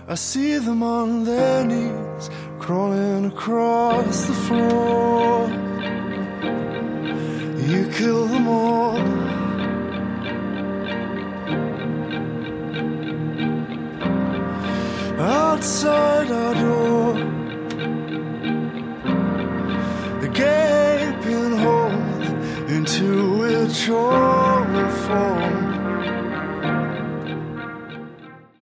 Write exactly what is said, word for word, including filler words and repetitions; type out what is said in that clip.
I see them on their knees, crawling across the floor. You kill them all. Outside our door, a gaping hole into which all